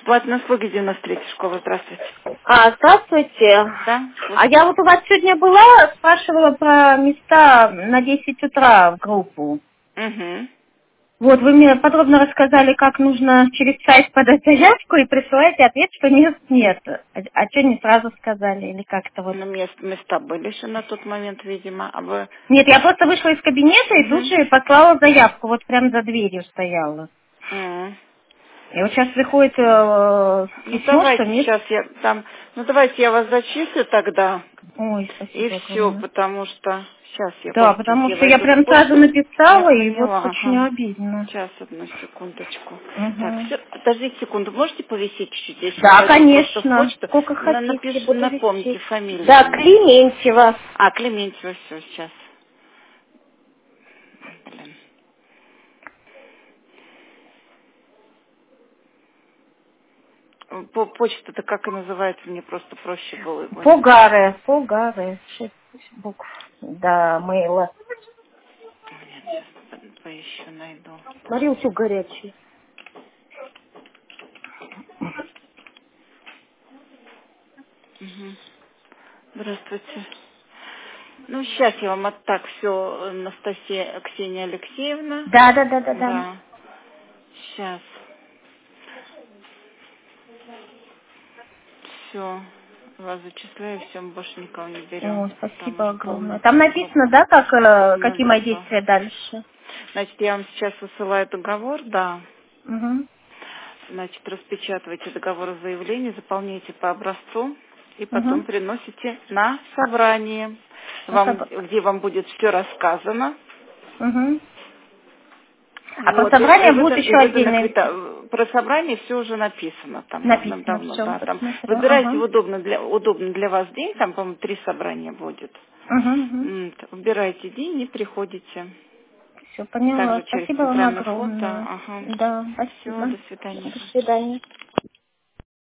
Платина Слуги, нас третья школа. Здравствуйте. Здравствуйте. Да? А я вот у вас сегодня была, спрашивала про места на 10 утра в группу. Угу. Вот, вы мне подробно рассказали, как нужно через сайт подать заявку и присылаете ответ, что мест нет. А что не сразу сказали или как-то вот? Ну, места были еще на тот момент, видимо. А вы... Нет, я просто вышла из кабинета и тут Угу. же послала заявку, вот прям за дверью стояла. М. И вот сейчас приходит Ну, письмо, что давайте мест... сейчас я там... Ну, давайте я вас зачислю тогда. Ой, И спасибо все, огромное. потому что... Сейчас я Да, просто потому я что я войду в прям сразу почту. Я написала, и вот поняла, очень ага. обидно. Сейчас, одну секундочку. Так, Угу. все, подождите секунду, можете повисеть чуть-чуть? Я сейчас Да, войду просто в конечно. почту. Сколько хотите, буду Напомните вести. фамилию Да, мне. Клементьева. Клементьева, все, сейчас. Блин. Почта-то как и называется, мне просто проще было его не... Погары. 6 букв до мейла. Нет, сейчас поищу, найду. Смотри, утюг горячий. Мгм. Здравствуйте. Ну, сейчас я вам так все, Анастасия Ксения Алексеевна. Да. Да, сейчас. Все. Вас зачисляю, все, мы больше никого не берем. О, Там спасибо уже огромное. Там написано, полный да, какие мои запас. действия дальше? Значит, я вам сейчас высылаю договор, да. Угу. Значит, распечатывайте договор о заявлении, заполняйте по образцу и потом Угу. приносите на собрание, где вам будет все рассказано. Угу. А про Вот, собрание будет еще отдельно про собрание все уже написано там написано давно-давно, все, да, там посмотрю. выбирайте Ага. удобный для вас день, там, по-моему, 3 собрания будет. Угу. Выбирайте день и приходите. Все, поняла. Также через Спасибо вам центральный вход, да, огромное. ага. Да, Все, спасибо. до свидания. До свидания.